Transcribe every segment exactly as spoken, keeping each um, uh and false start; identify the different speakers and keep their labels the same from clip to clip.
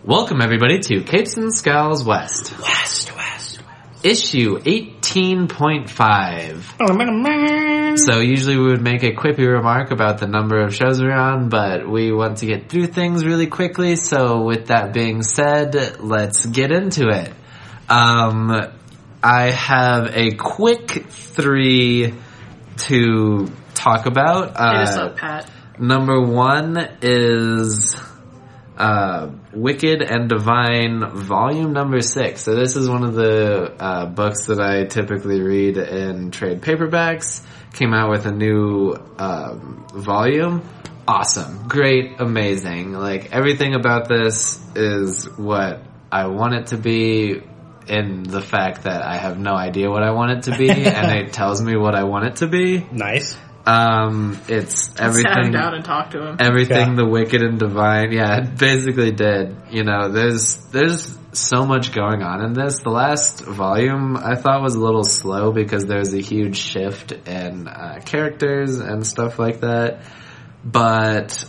Speaker 1: Welcome, everybody, to Capes and Skulls West.
Speaker 2: West, West, West.
Speaker 1: Issue eighteen point five. So usually we would make a quippy remark about the number of shows we're on, but we want to get through things really quickly, so with that being said, let's get into it. Um, I have a quick three to talk about.
Speaker 2: Uh, Hit us
Speaker 1: uh,
Speaker 2: up, Pat.
Speaker 1: Number one is... Uh, Wicked and Divine, volume number six. So this is one of the uh, books that I typically read in trade paperbacks. Came out with a new um, volume. Awesome. Great. Amazing. Like, everything about this is what I want it to be, in the fact that I have no idea what I want it to be, and it tells me what I want it to be.
Speaker 3: Nice.
Speaker 1: Um, it's everything.
Speaker 2: Sat him down and talked to him.
Speaker 1: Everything
Speaker 3: Yeah.
Speaker 1: the Wicked and Divine, yeah, it basically did. You know, there's there's so much going on in this. The last volume I thought was a little slow because there's a huge shift in uh, characters and stuff like that. But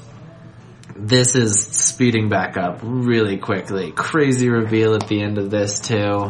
Speaker 1: this is speeding back up really quickly. Crazy reveal at the end of this too.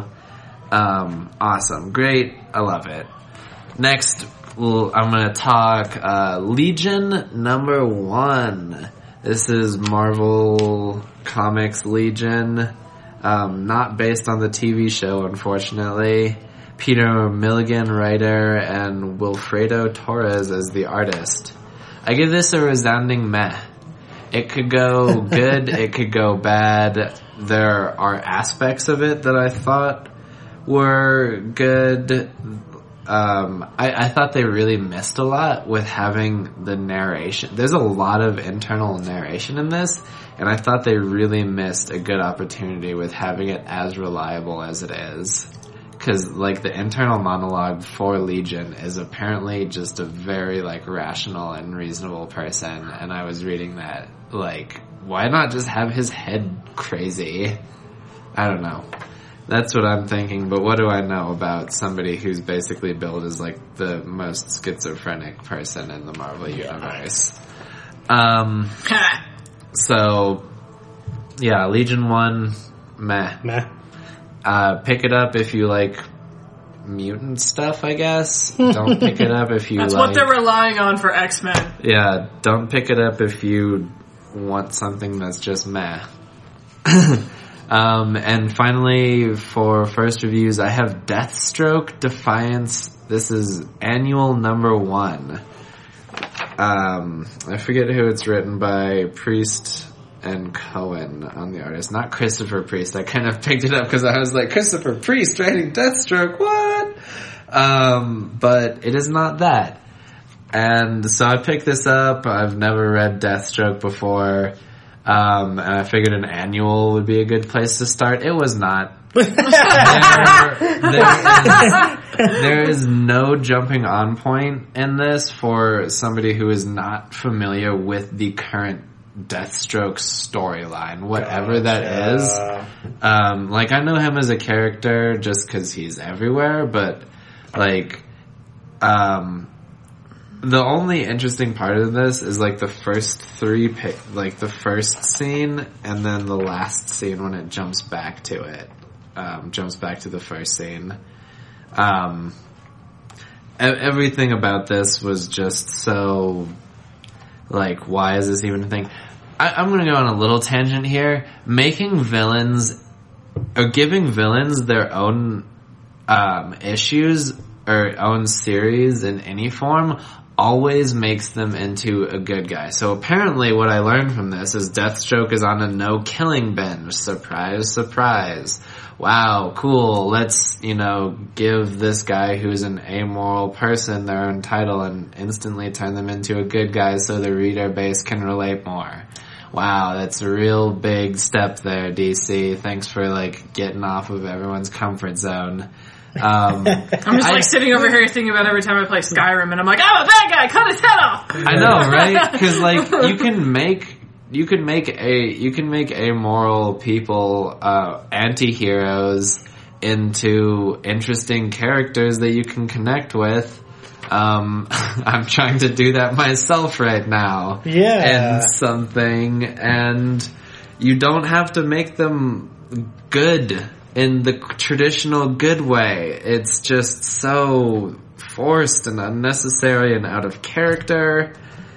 Speaker 1: Um, awesome, great, I love it. Next. Well, I'm going to talk uh, Legion number one. This is Marvel Comics Legion. Um, not based on the T V show, unfortunately. Peter Milligan, writer, and Wilfredo Torres as the artist. I give this a resounding meh. It could go good, it could go bad. There are aspects of it that I thought were good. Um, I, I thought they really missed a lot with having the narration. There's a lot of internal narration in this, and I thought they really missed a good opportunity with having it as reliable as it is. Cause, like, the internal monologue for Legion is apparently just a very, like, rational and reasonable person, and I was reading that, like, why not just have his head crazy? I don't know. That's what I'm thinking, but what do I know about somebody who's basically billed as, like, the most schizophrenic person in the Marvel Universe? Um, so, yeah, Legion one, meh.
Speaker 3: Meh.
Speaker 1: Uh, pick it up if you like mutant stuff, I guess. Don't pick it up if you
Speaker 2: That's
Speaker 1: like...
Speaker 2: what they're relying on for X-Men.
Speaker 1: Yeah, don't pick it up if you want something that's just meh. Um, and finally, for first reviews, I have Deathstroke Defiance. This is annual number one. Um, I forget who it's written by, Priest and Cohen on the artist. Not Christopher Priest. I kind of picked it up because I was like, Christopher Priest writing Deathstroke, what? Um, but it is not that. And so I picked this up. I've never read Deathstroke before. Um, and I figured an annual would be a good place to start. It was not. there, there, is, there is no jumping on point in this for somebody who is not familiar with the current Deathstroke storyline, whatever that is. Um, like, I know him as a character just because he's everywhere, but, like, um... the only interesting part of this is, like, the first three, pic- like, the first scene and then the last scene when it jumps back to it. Um, jumps back to the first scene. Um, e- everything about this was just so, like, why is this even a thing? I- I'm gonna go on a little tangent here. Making villains, or giving villains their own, um, issues, or own series in any form, always makes them into a good guy. So apparently what I learned from this is Deathstroke is on a no-killing binge. Surprise, surprise. Wow, cool. Let's, you know, give this guy who's an amoral person their own title and instantly turn them into a good guy so the reader base can relate more. Wow, that's a real big step there, D C. Thanks for, like, getting off of everyone's comfort zone. Um,
Speaker 2: I'm just like I, sitting over here thinking about every time I play Skyrim, and I'm like, I'm a bad guy, cut his head off.
Speaker 1: I know, right? Because, like, you can make you can make a you can make amoral people uh, anti-heroes into interesting characters that you can connect with. Um, I'm trying to do that myself right now.
Speaker 3: Yeah.
Speaker 1: And something, and you don't have to make them good in the traditional good way. It's just so forced and unnecessary and out of character.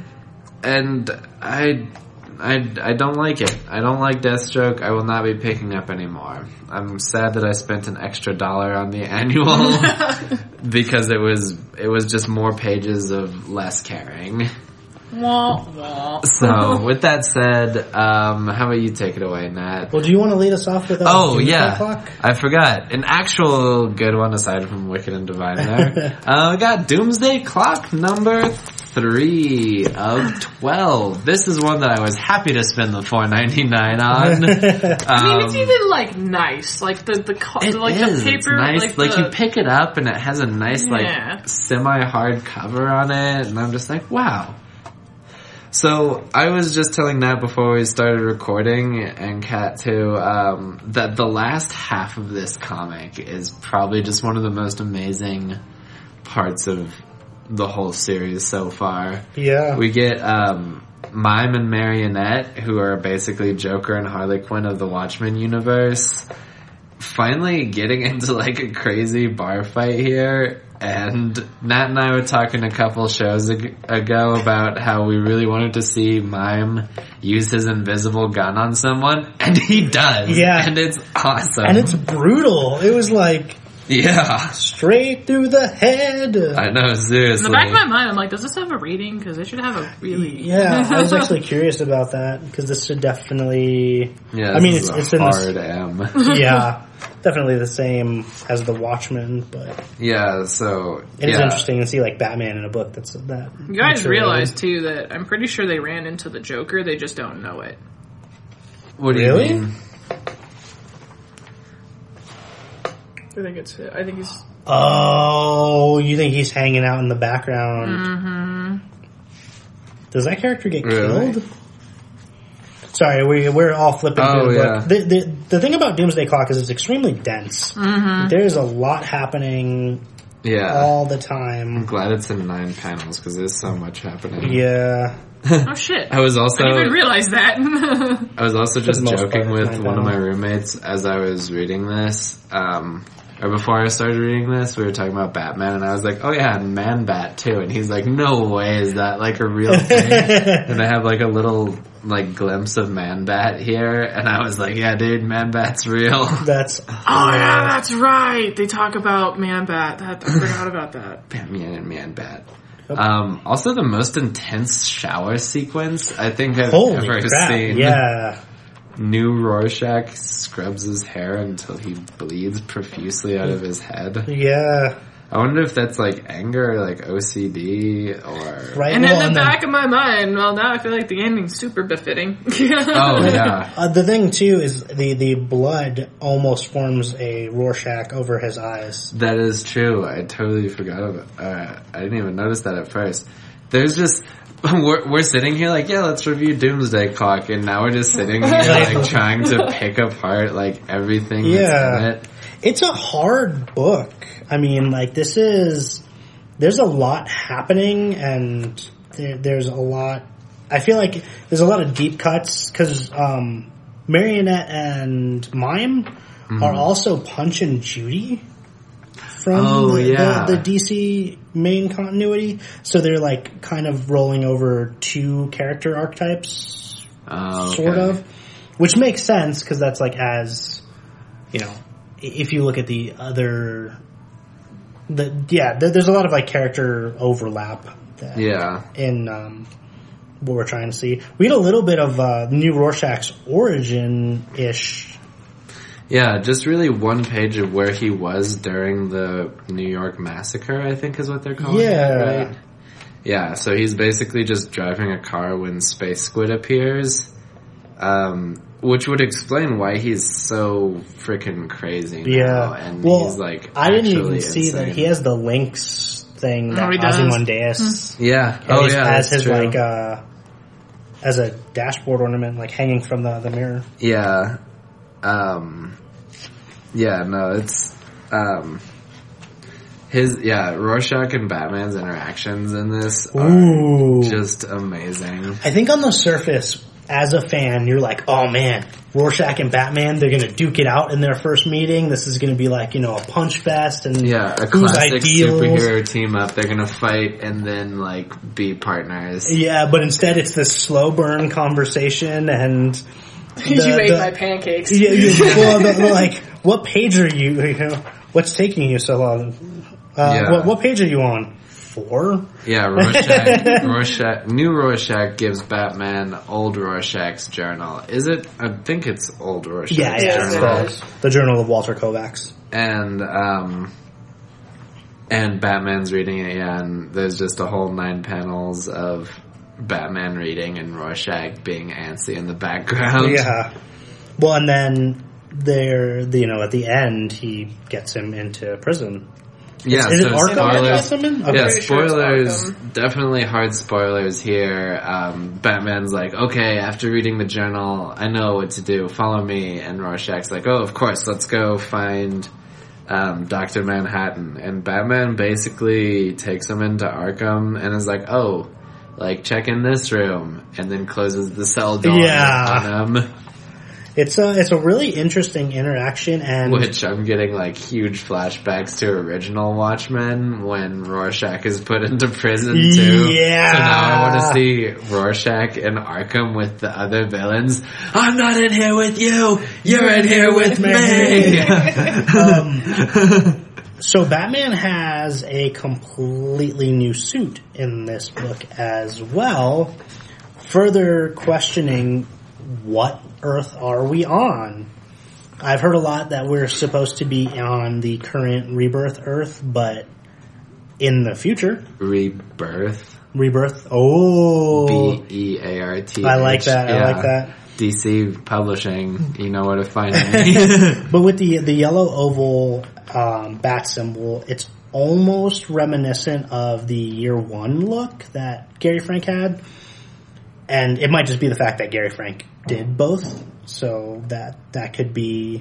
Speaker 1: And I, I, I don't like it. I don't like Deathstroke. I will not be picking up anymore. I'm sad that I spent an extra dollar on the annual because it was it was just more pages of less caring.
Speaker 2: Wah, wah.
Speaker 1: So, with that said, um, how about you take it away, Nat?
Speaker 3: Well, do you want to lead us off with? Uh,
Speaker 1: Oh
Speaker 3: Doomsday
Speaker 1: yeah,
Speaker 3: Clock?
Speaker 1: I forgot an actual good one aside from Wicked and Divine. There, uh, we got Doomsday Clock number three of twelve. This is one that I was happy to spend the four ninety nine on.
Speaker 2: I mean, it's
Speaker 1: Um,
Speaker 2: even like nice, like the the co-
Speaker 1: It
Speaker 2: like
Speaker 1: is.
Speaker 2: the
Speaker 1: It's
Speaker 2: paper,
Speaker 1: nice.
Speaker 2: like,
Speaker 1: Like,
Speaker 2: the,
Speaker 1: you pick it up and it has a nice
Speaker 2: Yeah.
Speaker 1: like semi-hard cover on it, and I'm just like, wow. So I was just telling Nat before we started recording, and Kat too, um, that the last half of this comic is probably just one of the most amazing parts of the whole series so far.
Speaker 3: Yeah.
Speaker 1: We get um, Mime and Marionette, who are basically Joker and Harley Quinn of the Watchmen universe, finally getting into like a crazy bar fight here. And Nat and I were talking a couple shows ag- ago about how we really wanted to see Mime use his invisible gun on someone, and he does.
Speaker 3: Yeah.
Speaker 1: And it's awesome.
Speaker 3: And it's brutal. It was like
Speaker 1: yeah.
Speaker 3: straight through the head.
Speaker 1: I know,
Speaker 2: in
Speaker 1: seriously.
Speaker 2: the back of my mind, I'm like, does this have a rating? Because it should have a really
Speaker 3: Yeah, I was actually curious about that because this should definitely.
Speaker 1: yeah,
Speaker 3: I mean,
Speaker 1: this
Speaker 3: it's
Speaker 1: is
Speaker 3: it's
Speaker 1: a
Speaker 3: in
Speaker 1: hard
Speaker 3: this.
Speaker 1: M.
Speaker 3: Yeah, definitely the same as the Watchmen, but
Speaker 1: Yeah, so
Speaker 3: it is
Speaker 1: yeah.
Speaker 3: interesting to see like Batman in a book that's that.
Speaker 2: You guys
Speaker 3: mature.
Speaker 2: realize too that I'm pretty sure they ran into the Joker. They just don't know it.
Speaker 1: What do
Speaker 3: Really?
Speaker 1: you mean?
Speaker 2: I think it's. I think he's.
Speaker 3: Oh, you think he's hanging out in the background?
Speaker 2: Mm-hmm.
Speaker 3: Does that character get
Speaker 1: Really?
Speaker 3: killed? Sorry, we we're all flipping
Speaker 1: Oh,
Speaker 3: through the
Speaker 1: yeah.
Speaker 3: book. The, the the thing about Doomsday Clock is it's extremely dense.
Speaker 2: Mm-hmm.
Speaker 3: There's a lot happening
Speaker 1: Yeah.
Speaker 3: all the
Speaker 1: I'm
Speaker 3: time.
Speaker 1: glad it's in nine panels because there's so much happening.
Speaker 3: Yeah.
Speaker 2: Oh shit!
Speaker 1: I was also
Speaker 2: I didn't even realize that.
Speaker 1: I was also just
Speaker 3: the most
Speaker 1: joking
Speaker 3: part, it's
Speaker 1: with
Speaker 3: nine
Speaker 1: one of my
Speaker 3: panels.
Speaker 1: roommates as I was reading this. Um, or before I started reading this, we were talking about Batman, and I was like, "Oh yeah, and Man Bat too." And he's like, "No way, is that like a real thing?" And I have like a little like glimpse of Man Bat here, and I was like, "Yeah, dude, Man Bat's real."
Speaker 3: That's
Speaker 2: Oh yeah, that's right. They talk about Man Bat. That, I forgot about that.
Speaker 1: Batman and Man Bat. Um, also, the most intense shower sequence I think I've
Speaker 3: holy
Speaker 1: ever
Speaker 3: crap.
Speaker 1: seen.
Speaker 3: Yeah.
Speaker 1: New Rorschach scrubs his hair until he bleeds profusely out of his head.
Speaker 3: Yeah.
Speaker 1: I wonder if that's like anger or like O C D or...
Speaker 3: Right.
Speaker 2: And
Speaker 3: well,
Speaker 2: in the
Speaker 3: and then-
Speaker 2: back of my mind, well, now I feel like the ending's super befitting.
Speaker 1: Oh, yeah.
Speaker 3: Uh, the thing too is the the blood almost forms a Rorschach over his eyes.
Speaker 1: That is true. I totally forgot about uh, I didn't even notice that at first. There's just... We're, we're sitting here like, yeah, let's review Doomsday Clock, and now we're just sitting here like trying to pick apart like everything
Speaker 3: Yeah.
Speaker 1: that's in it.
Speaker 3: It's a hard book. I mean, like this is there's a lot happening, and there, there's a lot. I feel like there's a lot of deep cuts because um, Marionette and Mime
Speaker 1: Mm-hmm.
Speaker 3: are also Punch and Judy from
Speaker 1: Oh,
Speaker 3: the,
Speaker 1: yeah.
Speaker 3: the, the D C main continuity. So they're like kind of rolling over two character archetypes,
Speaker 1: Oh, okay.
Speaker 3: sort of, which makes sense because that's like as you know, if you look at the other, the yeah, there, there's a lot of like character overlap. That
Speaker 1: Yeah.
Speaker 3: in um, what we're trying to see. We had a little bit of uh, New Rorschach's origin ish.
Speaker 1: Yeah, just really one page of where he was during the New York Massacre, I think is what they're calling
Speaker 3: Yeah.
Speaker 1: it, right? Yeah, so he's basically just driving a car when Space Squid appears, um, which would explain why he's so freaking crazy now,
Speaker 3: Yeah,
Speaker 1: and
Speaker 3: well,
Speaker 1: he's like
Speaker 3: I didn't even
Speaker 1: actually
Speaker 3: see
Speaker 1: insane.
Speaker 3: that he has the Lynx thing that
Speaker 2: Oh, he does?
Speaker 3: Ozymandias
Speaker 1: Yeah,
Speaker 3: oh,
Speaker 1: oh
Speaker 3: he's,
Speaker 1: yeah,
Speaker 3: as
Speaker 1: that's
Speaker 3: his
Speaker 1: true.
Speaker 3: like uh, as a dashboard ornament, like hanging from the the mirror.
Speaker 1: Yeah. Um, yeah, no, it's, um, his, yeah, Rorschach and Batman's interactions in this are
Speaker 3: Ooh.
Speaker 1: just amazing.
Speaker 3: I think on the surface, as a fan, you're like, oh man, Rorschach and Batman, they're gonna duke it out in their first meeting. This is gonna be like, you know, a punch fest and
Speaker 1: Yeah, a
Speaker 3: whose
Speaker 1: classic
Speaker 3: ideals.
Speaker 1: superhero team up. They're gonna fight and then like be partners.
Speaker 3: Yeah, but instead it's this slow burn conversation and the,
Speaker 2: you ate
Speaker 3: the-
Speaker 2: my pancakes.
Speaker 3: Yeah, yeah, well, the, the, like, what page are you, you know, what's taking you so long? Uh,
Speaker 1: Yeah.
Speaker 3: what, what page are you on? Four?
Speaker 1: Yeah, Rorschach, Rorschach, new Rorschach gives Batman old Rorschach's journal. Is it? I think it's old Rorschach's
Speaker 3: Yeah, yeah, it's
Speaker 1: journal.
Speaker 3: called The Journal of Walter Kovacs.
Speaker 1: And, um, and Batman's reading it, yeah, and there's just a whole nine panels of Batman reading and Rorschach being antsy in the background.
Speaker 3: Yeah. Well, and then there, you know, at the end, he gets him into prison.
Speaker 1: Yeah,
Speaker 3: Is
Speaker 1: so
Speaker 3: it Arkham that
Speaker 1: spoilers.
Speaker 3: gets him in? Okay.
Speaker 1: Yeah,
Speaker 2: Pretty sure it's
Speaker 1: spoilers.
Speaker 2: Arkham.
Speaker 1: Definitely hard spoilers here. Um, Batman's like, okay, after reading the journal, I know what to do. Follow me. And Rorschach's like, oh, of course, let's go find um, Doctor Manhattan. And Batman basically takes him into Arkham and is like, oh, like check in this room, and then closes the cell door
Speaker 3: Yeah.
Speaker 1: on him.
Speaker 3: It's a, it's a really interesting interaction, and
Speaker 1: Which I'm getting like huge flashbacks to original Watchmen when Rorschach is put into prison too.
Speaker 3: Yeah.
Speaker 1: So now I want to see Rorschach in Arkham with the other villains. I'm not in here with you. You're in here with me.
Speaker 3: um, so Batman has a completely new suit in this book as well, further questioning what Earth are we on? I've heard a lot that we're supposed to be on the current Rebirth Earth, but in the future,
Speaker 1: Rebirth.
Speaker 3: Rebirth. Oh,
Speaker 1: B E A R T.
Speaker 3: I like that. I
Speaker 1: Yeah.
Speaker 3: like that.
Speaker 1: D C Publishing. You know where to find me.
Speaker 3: But with the the yellow oval um, bat symbol, it's almost reminiscent of the Year One look that Gary Frank had. And it might just be the fact that Gary Frank did both, so that that could be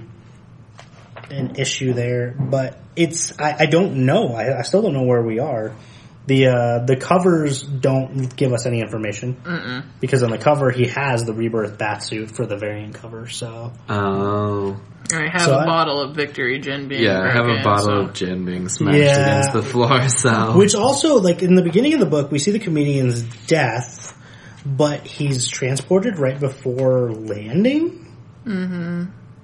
Speaker 3: an issue there. But it's I, I don't know. I, I still don't know where we are. The uh, the covers don't give us any information
Speaker 2: Mm-mm.
Speaker 3: because on the cover he has the Rebirth Batsuit for the variant cover. So
Speaker 1: Oh.
Speaker 2: I have
Speaker 3: So
Speaker 2: a
Speaker 3: I-
Speaker 2: bottle of Victory Gin being
Speaker 1: Yeah, I have a
Speaker 2: broken,
Speaker 1: bottle
Speaker 2: so-
Speaker 1: of gin being smashed
Speaker 3: Yeah.
Speaker 1: against the floor, so.
Speaker 3: which also, like in the beginning of the book, we see the comedian's death. But he's transported right before landing?
Speaker 2: Mm-hmm.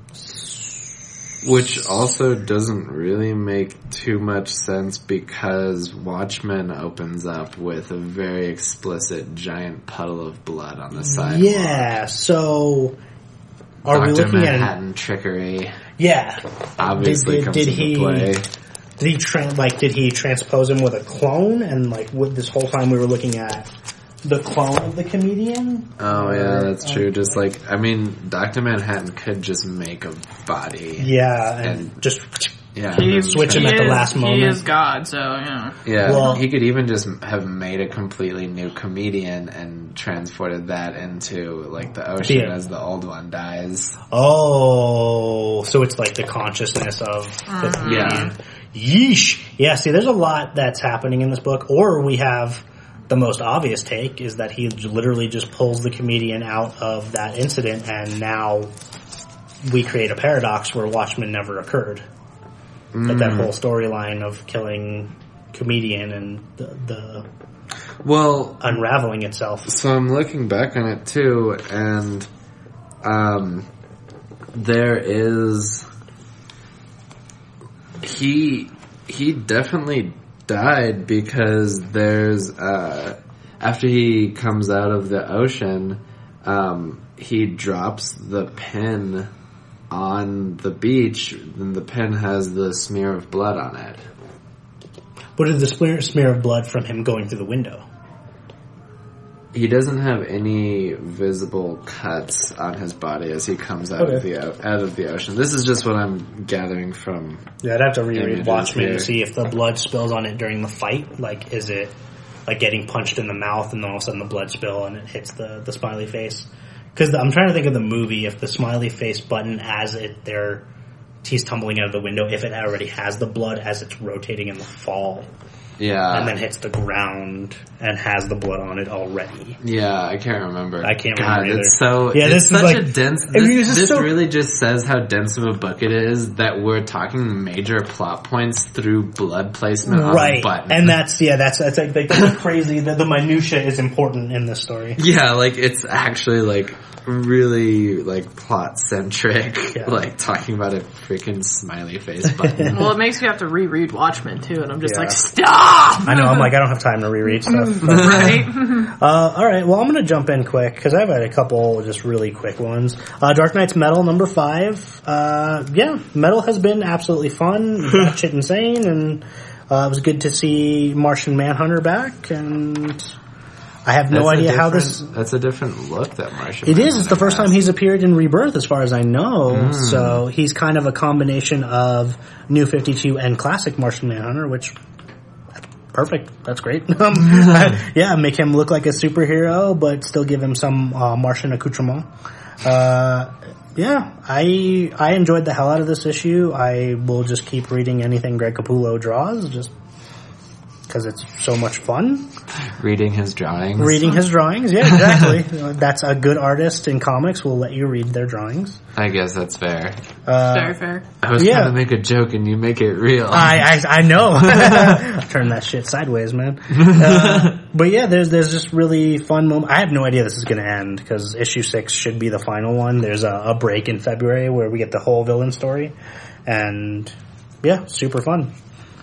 Speaker 1: Which also doesn't really make too much sense because Watchmen opens up with a very explicit giant puddle of blood on the sidewalk.
Speaker 3: Yeah, so are
Speaker 1: Doctor
Speaker 3: we looking
Speaker 1: Manhattan
Speaker 3: at
Speaker 1: trickery
Speaker 3: an, yeah.
Speaker 1: obviously
Speaker 3: Did-
Speaker 1: comes
Speaker 3: did
Speaker 1: into
Speaker 3: he-
Speaker 1: play.
Speaker 3: Did he tra- like did he transpose him with a clone and like with this whole time we were looking at the clone of the comedian?
Speaker 1: Oh yeah, that's
Speaker 3: Um,
Speaker 1: true. Just like, I mean, Doctor Manhattan could just make a body.
Speaker 3: Yeah, and,
Speaker 1: And-
Speaker 3: just
Speaker 1: Yeah.
Speaker 2: He's,
Speaker 3: Switch him
Speaker 2: he
Speaker 3: at the
Speaker 2: is-
Speaker 3: last
Speaker 2: He
Speaker 3: moment.
Speaker 2: is God, so yeah.
Speaker 1: Yeah,
Speaker 3: Well-
Speaker 1: he could even just have made a completely new comedian and transported that into like the ocean
Speaker 3: Yeah.
Speaker 1: as the old one dies.
Speaker 3: oh, so it's like the consciousness of the comedian. Yeesh. Yeah, see, there's a lot that's happening in this book. Or we have the most obvious take is that he literally just pulls the comedian out of that incident and now we create a paradox where Watchmen never occurred.
Speaker 1: Mm.
Speaker 3: But that whole storyline of killing comedian and the, the
Speaker 1: Well,
Speaker 3: unraveling itself.
Speaker 1: so I'm looking back on it too, and um, there is he he definitely died because there's uh, after he comes out of the ocean, um, he drops the pen on the beach, and the pen has the smear of blood on it.
Speaker 3: What is the smear, smear of blood from him going through the window?
Speaker 1: He doesn't have any visible cuts on his body as he comes out of
Speaker 3: Okay.
Speaker 1: the o- out of the ocean. This is just what I'm gathering from.
Speaker 3: Yeah, I'd have to reread
Speaker 1: Images
Speaker 3: Watchmen
Speaker 1: here.
Speaker 3: to see if the blood spills on it during the fight. Like, is it like getting punched in the mouth and then all of a sudden the blood spill and it hits the, the smiley face? Because I'm trying to think of the movie, if the smiley face button as it there, he's tumbling out of the window, if it already has the blood as it's rotating in the fall.
Speaker 1: Yeah.
Speaker 3: and then hits the ground and has the blood on it already.
Speaker 1: Yeah, I can't remember.
Speaker 3: I can't
Speaker 1: God,
Speaker 3: remember
Speaker 1: it's
Speaker 3: either.
Speaker 1: so,
Speaker 3: Yeah,
Speaker 1: it's
Speaker 3: this is
Speaker 1: such
Speaker 3: like-
Speaker 1: a dense,
Speaker 3: I mean,
Speaker 1: this,
Speaker 3: this is
Speaker 1: this
Speaker 3: so-
Speaker 1: really just says how dense of a book it is that we're talking major plot points through blood placement on
Speaker 3: Right,
Speaker 1: a button.
Speaker 3: and that's yeah, that's that's like, like that's crazy. The, the minutia is important in this story.
Speaker 1: Yeah, like it's actually like really like plot centric,
Speaker 3: Yeah.
Speaker 1: like talking about a freaking smiley face button.
Speaker 2: Well, it makes me have to reread Watchmen too, and I'm just
Speaker 3: Yeah.
Speaker 2: like, stop!
Speaker 3: I know. I'm like I don't have time to reread stuff. but-
Speaker 2: Right?
Speaker 3: Uh, all right, well, I'm going to jump in quick because I've had a couple just really quick ones. Uh, Dark Knight's Metal number five. Uh, yeah, Metal has been absolutely fun, shit insane, and uh, it was good to see Martian Manhunter back. And I have no
Speaker 1: That's a
Speaker 3: idea how
Speaker 1: different-
Speaker 3: this.
Speaker 1: That's a different look that Martian.
Speaker 3: It is. It's the
Speaker 1: Manhunter
Speaker 3: first
Speaker 1: has.
Speaker 3: time he's appeared in Rebirth, as far as I know. So he's kind of a combination of New fifty-two and classic Martian Manhunter, which. Perfect. That's great. Um, yeah, make him look like a superhero, but still give him some uh, Martian accoutrement. Uh, yeah, I I enjoyed the hell out of this issue. I will just keep reading anything Greg Capullo draws, just because it's so much fun.
Speaker 1: Reading his drawings.
Speaker 3: Reading his drawings, yeah, exactly. That's a good artist in comics will let you read their drawings.
Speaker 1: I guess that's fair.
Speaker 3: Uh,
Speaker 2: Very fair.
Speaker 1: I was
Speaker 3: Yeah.
Speaker 1: trying to make a joke and you make it real.
Speaker 3: I, I I know. Turn that shit sideways, man. Uh, but yeah, there's there's just really fun moment. I have no idea this is going to end because issue six should be the final one. There's a, a break in February where we get the whole villain story, and yeah, super fun.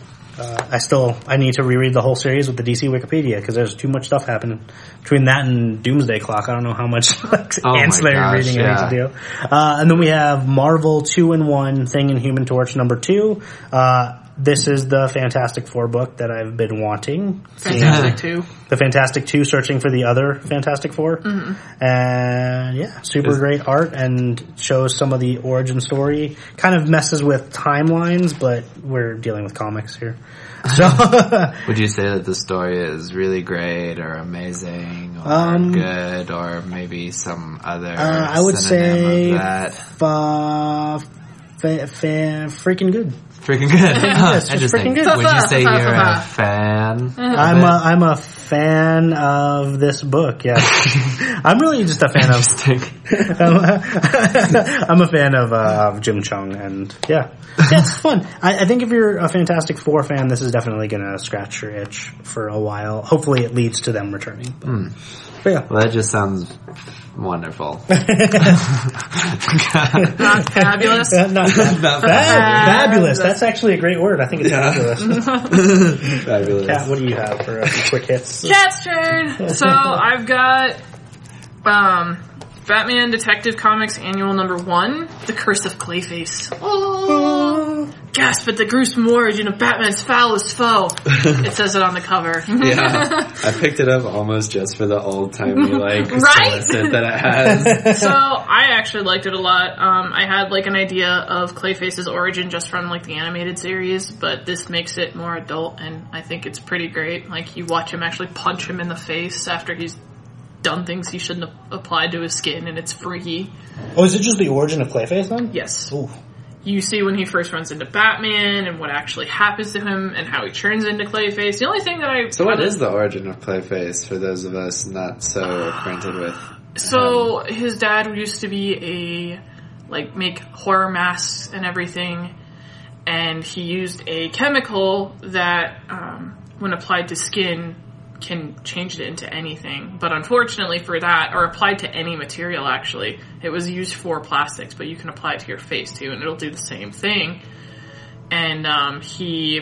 Speaker 3: Uh, I still I need to reread the whole series with the D C Wikipedia because there's too much stuff happening between that and Doomsday Clock. I don't know how much like,
Speaker 1: Oh my
Speaker 3: ancillary
Speaker 1: gosh,
Speaker 3: reading
Speaker 1: yeah.
Speaker 3: I need to do. Uh, and then we have Marvel two in one Thing and Human Torch number two. Uh, this is the Fantastic Four book that I've been wanting.
Speaker 2: Fantastic too.
Speaker 3: The Fantastic Two, searching for the other Fantastic Four.
Speaker 2: Mm-hmm.
Speaker 3: And yeah, super
Speaker 1: Is-
Speaker 3: great art and shows some of the origin story. Kind of messes with timelines, but we're dealing with comics here. So,
Speaker 1: Would you say that the story is really great or amazing or
Speaker 3: Um,
Speaker 1: good or maybe some other
Speaker 3: Uh, I would
Speaker 1: synonym
Speaker 3: say
Speaker 1: of that?
Speaker 3: fa- fa- fa- freaking good.
Speaker 1: Freaking good.
Speaker 3: Yeah, it's just
Speaker 1: Interesting.
Speaker 3: freaking good.
Speaker 1: Would you say
Speaker 2: Fa- fa-
Speaker 1: you're
Speaker 2: fa-
Speaker 1: a
Speaker 2: fa.
Speaker 1: fan? of
Speaker 3: I'm
Speaker 1: it?
Speaker 3: a, I'm a fan of this book, yeah. I'm really just a fan of,
Speaker 1: Interesting.
Speaker 3: I'm a, I'm a fan of, uh, of Jim Chung, and yeah. Yeah, it's fun. I, I think if you're a Fantastic Four fan, this is definitely gonna scratch your itch for a while. Hopefully it leads to them returning. But,
Speaker 1: Hmm.
Speaker 3: but yeah.
Speaker 1: Well, that just sounds wonderful.
Speaker 2: Not fabulous.
Speaker 3: Uh, not fab-
Speaker 1: Not
Speaker 3: fab- fabulous. That's actually a great word. I think it's fabulous.
Speaker 1: Fabulous.
Speaker 3: Kat, what do you have for uh, some quick hits?
Speaker 2: Cat's turn. So I've got um, Batman Detective Comics Annual Number One: The Curse of Clayface. Oh, gasp at the gruesome origin of Batman's foulest foe. It says it on the cover.
Speaker 1: Yeah, I picked it up almost just for the old timey like
Speaker 2: Right?
Speaker 1: solicit that it has.
Speaker 2: So I actually liked it a lot. Um, I had like an idea of Clayface's origin just from like the animated series, but this makes it more adult, and I think it's pretty great. Like you watch him actually punch him in the face after he's done things he shouldn't have applied to his skin, and it's freaky.
Speaker 3: Oh, is it just the origin of Clayface then?
Speaker 2: Yes.
Speaker 3: Ooh.
Speaker 2: You see when he first runs into Batman and what actually happens to him and how he turns into Clayface. The only thing that I
Speaker 1: So what is the origin of Clayface for those of us not so acquainted with?
Speaker 2: So his dad used to be a like make horror masks and everything, and he used a chemical that um, when applied to skin can change it into anything. But unfortunately for that, or applied to any material actually, it was used for plastics, but you can apply it to your face too and it'll do the same thing. And um, he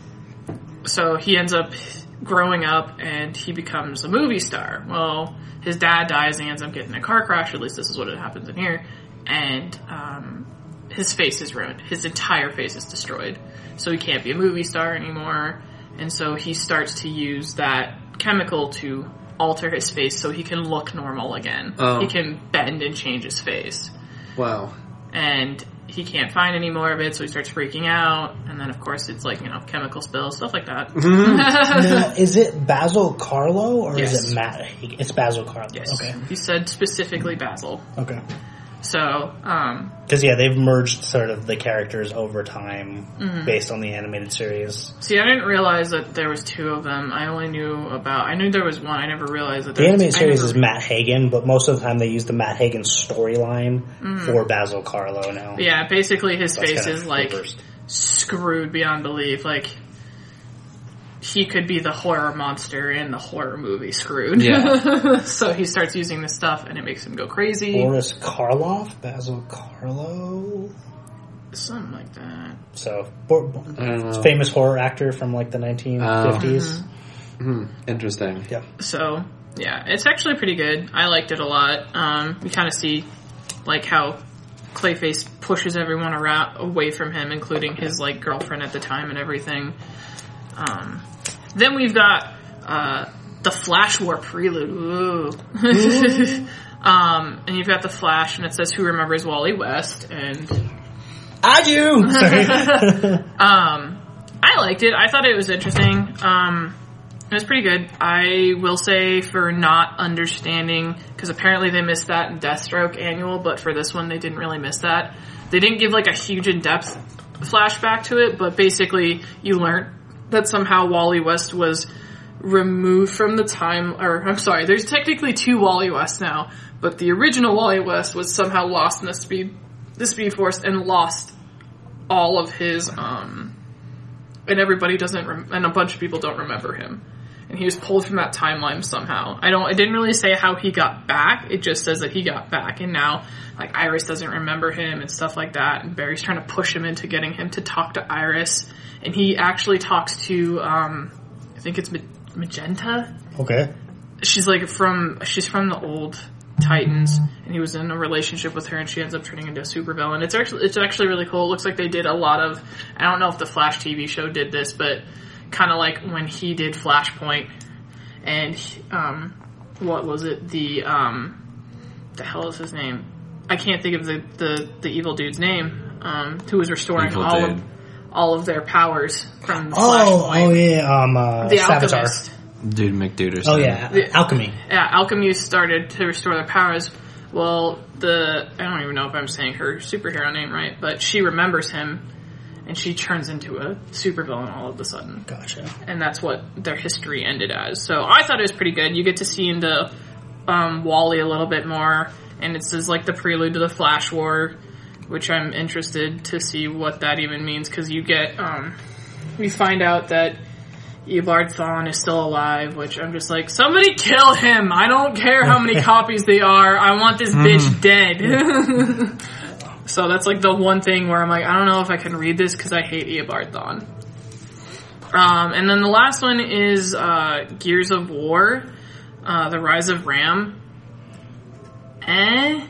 Speaker 2: so he ends up growing up and he becomes a movie star. Well, his dad dies and he ends up getting in a car crash, at least this is what it happens in here, and um, his face is ruined. His entire face is destroyed. So he can't be a movie star anymore, and so he starts to use that chemical to alter his face so he can look normal again.
Speaker 1: Oh.
Speaker 2: He can bend and change his face.
Speaker 1: Wow.
Speaker 2: And he can't find any more of it, so he starts freaking out, and then of course it's like, you know, chemical spills, stuff like that.
Speaker 3: Now, is it Basil Carlo or
Speaker 2: Yes.
Speaker 3: is it Matt? It's Basil Carlo.
Speaker 2: Yes.
Speaker 3: Okay.
Speaker 2: He said specifically Basil.
Speaker 3: Okay.
Speaker 2: So, um...
Speaker 3: Because, yeah, they've merged sort of the characters over time
Speaker 2: mm-hmm.
Speaker 3: based on the animated series.
Speaker 2: See, I didn't realize that there was two of them. I only knew about... I knew there was one. I never realized that there
Speaker 3: The
Speaker 2: was
Speaker 3: animated
Speaker 2: two.
Speaker 3: series
Speaker 2: never,
Speaker 3: is Matt Hagen, but most of the time they use the Matt Hagen storyline mm. for Basil Karlo now.
Speaker 2: Yeah, basically his
Speaker 3: That's
Speaker 2: face
Speaker 3: kind
Speaker 2: is,
Speaker 3: of
Speaker 2: like,
Speaker 3: reversed.
Speaker 2: screwed beyond belief. Like... he could be the horror monster in the horror movie Screwed.
Speaker 1: Yeah.
Speaker 2: So he starts using this stuff and it makes him go crazy.
Speaker 3: Boris Karloff? Basil Karlo?
Speaker 2: Something like that.
Speaker 3: So, bo- bo- famous horror actor from like the nineteen fifties.
Speaker 1: Um, mm-hmm. Interesting.
Speaker 3: Yep.
Speaker 2: So, yeah, it's actually pretty good. I liked it a lot. Um, you kind of see like how Clayface pushes everyone around away from him, including his like girlfriend at the time and everything. Um, then we've got uh, the Flash War Prelude. Ooh. um, and you've got the Flash, and it says, "Who remembers Wally West?" And
Speaker 3: I do. Sorry.
Speaker 2: um, I liked it. I thought it was interesting. Um, it was pretty good. I will say, for not understanding, because apparently they missed that in Deathstroke Annual, but for this one they didn't really miss that. They didn't give like a huge in-depth flashback to it, but basically you learn that somehow Wally West was removed from the time, or I'm sorry, there's technically two Wally Wests now, but the original Wally West was somehow lost in the speed, the Speed Force and lost all of his, um, and everybody doesn't, rem- and a bunch of people don't remember him. And he was pulled from that timeline somehow. I don't, it didn't really say how he got back, it just says that he got back, and now, like, Iris doesn't remember him and stuff like that, and Barry's trying to push him into getting him to talk to Iris. And he actually talks to, um, I think it's Magenta.
Speaker 3: Okay.
Speaker 2: She's like from, she's from the old Titans, and he was in a relationship with her, and she ends up turning into a supervillain. It's actually, it's actually really cool. It looks like they did a lot of, I don't know if the Flash T V show did this, but kind of like when he did Flashpoint, and, um, what was it? The, um, the hell is his name? I can't think of the, the, the evil dude's name, um, who was restoring
Speaker 1: Evil
Speaker 2: all
Speaker 1: dude.
Speaker 2: of, all of their powers from
Speaker 3: Oh,
Speaker 2: Flashpoint.
Speaker 3: oh yeah, um, uh,
Speaker 2: The
Speaker 3: Savitar.
Speaker 2: Alchemist.
Speaker 1: Dude McDuderson.
Speaker 3: Oh yeah,
Speaker 2: The-
Speaker 3: alchemy.
Speaker 2: Yeah, Alchemy started to restore their powers. Well, the, I don't even know if I'm saying her superhero name right, but she remembers him, and she turns into a supervillain all of a sudden.
Speaker 3: Gotcha.
Speaker 2: And that's what their history ended as. So I thought it was pretty good. You get to see into um, Wally a little bit more, and it says like the prelude to the Flash War, which I'm interested to see what that even means, because you get, um, we find out that Eobard Thawne is still alive, which I'm just like, somebody kill him! I don't care how many copies they are, I want this bitch dead. So that's like the one thing where I'm like, I don't know if I can read this because I hate Eobard Thawne. Um, and then the last one is, uh, Gears of War, uh, The Rise of Ram. Eh?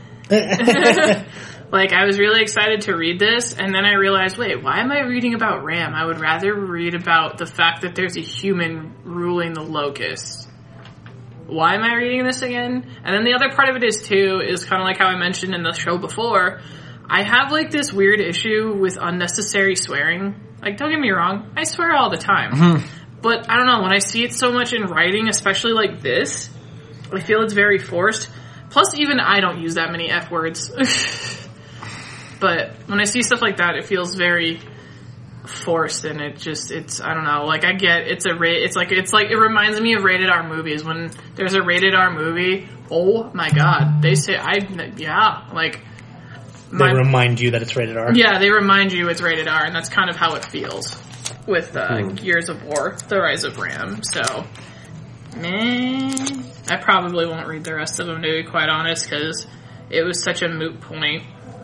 Speaker 2: Like, I was really excited to read this, and then I realized, wait, why am I reading about Ram? I would rather read about the fact that there's a human ruling the Locust. Why am I reading this again? And then the other part of it is, too, is kind of like how I mentioned in the show before, I have, like, this weird issue with unnecessary swearing. Like, don't get me wrong, I swear all the time. Mm-hmm. But, I don't know, when I see it so much in writing, especially like this, I feel it's very forced. Plus, even I don't use that many F words. But when I see stuff like that, it feels very forced, and it just, it's, I don't know, like, I get, it's a, ra- it's like, it's like, it reminds me of rated R movies. When there's a rated R movie, oh my god, they say, I, yeah, like,
Speaker 3: my, they remind you that it's rated R?
Speaker 2: Yeah, they remind you it's rated R, and that's kind of how it feels with, uh, hmm. Gears of War, The Rise of Ram, so, meh, I probably won't read the rest of them, to be quite honest, because it was such a moot point.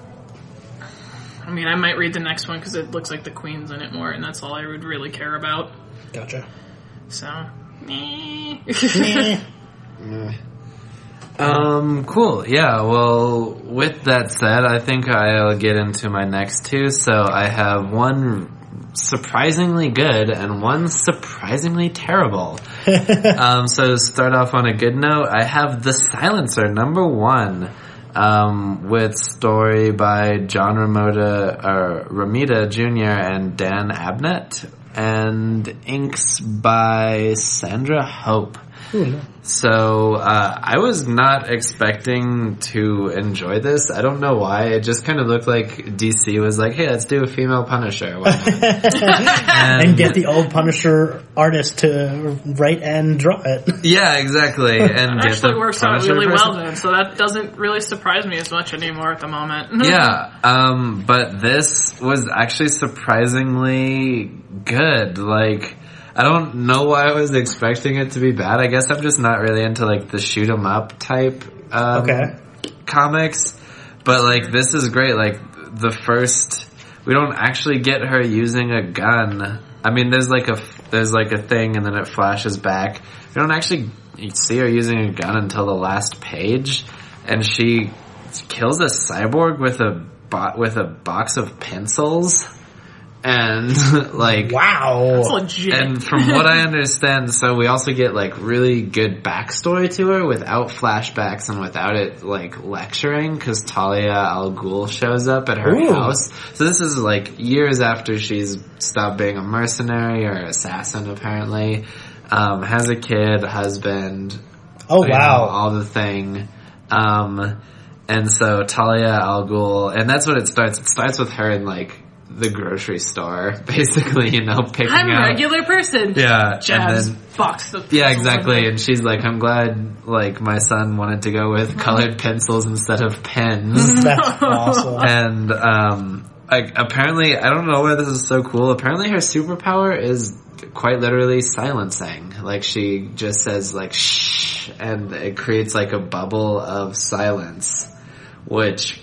Speaker 2: I mean, I might read the next one because it looks like the Queen's in it more, and that's all I would really care about.
Speaker 3: Gotcha.
Speaker 2: So, meh.
Speaker 1: meh. Um, cool. Yeah, well, with that said, I think I'll get into my next two. So I have one surprisingly good and one surprisingly terrible. um, so to start off on a good note, I have The Silencer, number one. Um, with story by John Ramota, or Romita Junior and Dan Abnett, and inks by Sandra Hope.
Speaker 3: Ooh, no.
Speaker 1: So uh, I was not expecting to enjoy this. I don't know why. It just kind of looked like D C was like, "Hey, let's do a female Punisher," why not?
Speaker 3: and, and get the old Punisher artist to write and draw it.
Speaker 1: Yeah, exactly. And
Speaker 2: It
Speaker 1: get
Speaker 2: actually
Speaker 1: the
Speaker 2: works out
Speaker 1: Punisher
Speaker 2: really
Speaker 1: person.
Speaker 2: well then, so that doesn't really surprise me as much anymore at the moment.
Speaker 1: Yeah, um, but this was actually surprisingly good. Like, I don't know why I was expecting it to be bad. I guess I'm just not really into like the shoot 'em up type um,
Speaker 3: Okay.
Speaker 1: comics. But like, this is great. Like, the first, we don't actually get her using a gun. I mean, there's like a there's like a thing, and then it flashes back. We don't actually see her using a gun until the last page, and she kills a cyborg with a bo- with a box of pencils. And like,
Speaker 3: Wow.
Speaker 2: That's legit.
Speaker 1: and from what I understand, so we also get like really good backstory to her without flashbacks and without it like lecturing, because Talia al Ghul shows up at her
Speaker 3: Ooh.
Speaker 1: house. So this is like years after she's stopped being a mercenary or assassin, apparently. Um, has a kid, husband.
Speaker 3: Oh,
Speaker 1: you know,
Speaker 3: wow.
Speaker 1: all the thing. Um, and so Talia al Ghul, and that's what it starts. It starts with her in like the grocery store, basically, you know, picking
Speaker 2: I'm a
Speaker 1: out.
Speaker 2: regular person.
Speaker 1: Yeah,
Speaker 2: Jabs,
Speaker 1: and then
Speaker 2: box of
Speaker 1: yeah,
Speaker 2: pencils
Speaker 1: exactly.
Speaker 2: in
Speaker 1: And she's like, "I'm glad, like, my son wanted to go with colored pencils instead of pens."
Speaker 3: That's awesome.
Speaker 1: And um, like, apparently, I don't know why this is so cool. Apparently, her superpower is quite literally silencing. Like, she just says like "shh," and it creates like a bubble of silence. Which,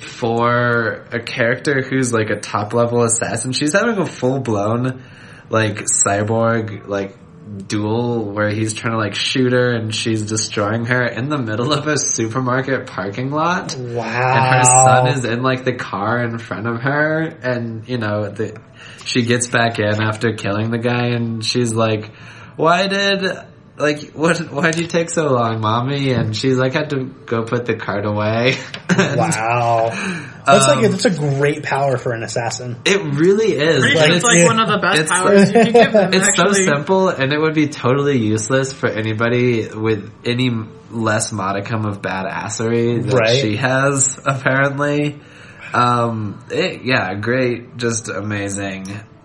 Speaker 1: for a character who's like a top level assassin, she's having a full blown like cyborg like duel where he's trying to like shoot her and she's destroying her in the middle of a supermarket parking lot.
Speaker 3: Wow.
Speaker 1: And her son is in like the car in front of her, and you know, the, she gets back in after killing the guy, and she's like, "Why did like what? Why'd you take so long, mommy?" And she's like, "Had to go put the cart away." And,
Speaker 3: Wow. That's
Speaker 1: um,
Speaker 3: like, that's a great power for an assassin.
Speaker 1: It really is.
Speaker 2: Pretty
Speaker 1: And
Speaker 2: sure it's like
Speaker 3: yeah.
Speaker 2: one of the best
Speaker 1: it's-
Speaker 2: powers you can give them.
Speaker 1: It's
Speaker 2: actually.
Speaker 1: so simple, and it would be totally useless for anybody with any less modicum of badassery that
Speaker 3: Right.
Speaker 1: she has, apparently. Um, it, yeah, great, just amazing.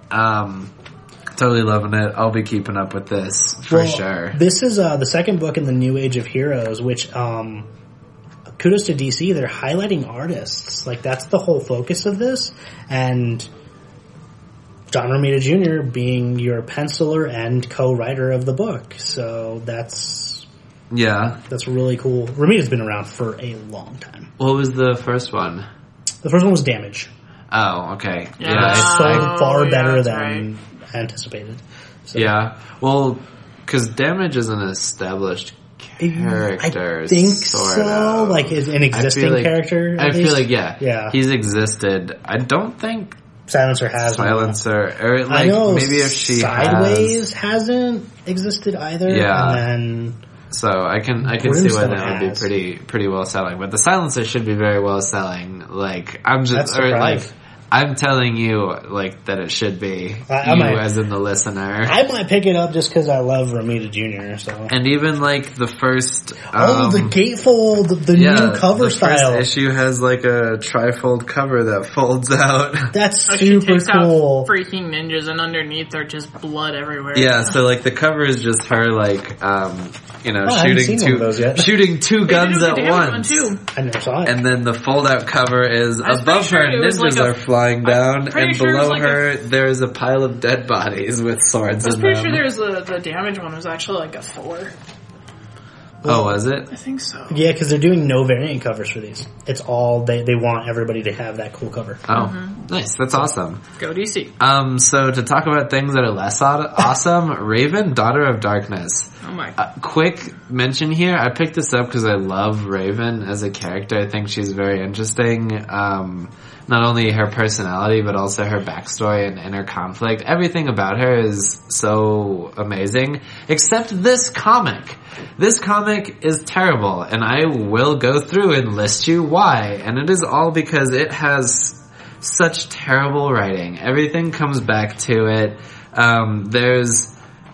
Speaker 1: Um, totally loving it. I'll be keeping up with this for
Speaker 3: Well,
Speaker 1: sure.
Speaker 3: This is uh, the second book in the New Age of Heroes, which, um, kudos to D C, they're highlighting artists. Like, that's the whole focus of this. And John Romita Junior being your penciler and co-writer of the book. So that's,
Speaker 1: Yeah.
Speaker 3: that's really cool. Romita's been around for a long time.
Speaker 1: What was the first one?
Speaker 3: The first one was Damage.
Speaker 1: Oh, okay.
Speaker 2: Yeah.
Speaker 1: Yeah, it's
Speaker 3: so
Speaker 2: Oh,
Speaker 3: far
Speaker 2: yeah,
Speaker 3: better
Speaker 2: that's
Speaker 3: than anticipated. So,
Speaker 1: yeah. Well, because Damage is an established character.
Speaker 3: I think
Speaker 1: sort
Speaker 3: so.
Speaker 1: of.
Speaker 3: Like, is an
Speaker 1: I
Speaker 3: existing
Speaker 1: feel like-
Speaker 3: character.
Speaker 1: I
Speaker 3: at
Speaker 1: feel
Speaker 3: least?
Speaker 1: like, yeah.
Speaker 3: Yeah.
Speaker 1: He's existed. I don't think
Speaker 3: Silencer has one.
Speaker 1: Silencer, or
Speaker 3: I
Speaker 1: like,
Speaker 3: know
Speaker 1: maybe if she
Speaker 3: Sideways
Speaker 1: has.
Speaker 3: hasn't existed either.
Speaker 1: Yeah.
Speaker 3: And then
Speaker 1: So I can, I can see why
Speaker 3: Brimstone
Speaker 1: that would be
Speaker 3: has.
Speaker 1: pretty, pretty well selling. But the Silencer should be very well selling. Like, I'm
Speaker 3: That's
Speaker 1: just, or like,
Speaker 3: surprised.
Speaker 1: I'm telling you, like, that it should be.
Speaker 3: I- I
Speaker 1: you
Speaker 3: might-
Speaker 1: as in the listener.
Speaker 3: I might pick it up just because I love Romita Junior So.
Speaker 1: and even like the first,
Speaker 3: oh,
Speaker 1: um,
Speaker 3: the gatefold, the
Speaker 1: yeah,
Speaker 3: new cover
Speaker 1: the
Speaker 3: style.
Speaker 1: first issue has like a trifold cover that folds out.
Speaker 3: That's
Speaker 2: Oh, she
Speaker 3: super
Speaker 2: takes
Speaker 3: cool.
Speaker 2: out freaking ninjas, and underneath are just blood everywhere.
Speaker 1: Yeah, so like the cover is just her like, um, you know,
Speaker 3: Oh, I haven't
Speaker 1: shooting
Speaker 3: seen one of
Speaker 1: two,
Speaker 3: those yet.
Speaker 1: shooting two
Speaker 2: They
Speaker 1: guns
Speaker 2: do the
Speaker 1: at
Speaker 2: damage one,
Speaker 1: once.
Speaker 2: too.
Speaker 3: I never saw it.
Speaker 1: And then the fold out cover is
Speaker 2: I was
Speaker 1: above
Speaker 2: pretty
Speaker 1: her,
Speaker 2: sure it was
Speaker 1: ninjas
Speaker 2: like a-
Speaker 1: are flying
Speaker 2: I'm
Speaker 1: down,
Speaker 2: pretty
Speaker 1: and
Speaker 2: sure it was
Speaker 1: below
Speaker 2: like
Speaker 1: her there is a pile of dead bodies with swords
Speaker 2: I was
Speaker 1: in
Speaker 2: pretty
Speaker 1: them.
Speaker 2: sure there was the the damage one was actually like a four.
Speaker 1: Oh, was it?
Speaker 2: I think so.
Speaker 3: Yeah, because they're doing no variant covers for these. It's all they they want everybody to have that cool cover.
Speaker 1: Oh,
Speaker 2: Mm-hmm.
Speaker 1: nice. That's awesome.
Speaker 2: Go D C.
Speaker 1: Um, so to talk about things that are less aw- awesome, Raven, Daughter of Darkness.
Speaker 2: Oh my.
Speaker 1: Uh, quick mention here. I picked this up because I love Raven as a character. I think she's very interesting. Um, not only her personality, but also her backstory and inner conflict. Everything about her is so amazing, except this comic. This comic is terrible, and I will go through and list you why. And it is all because it has such terrible writing. Everything comes back to it. Um, there's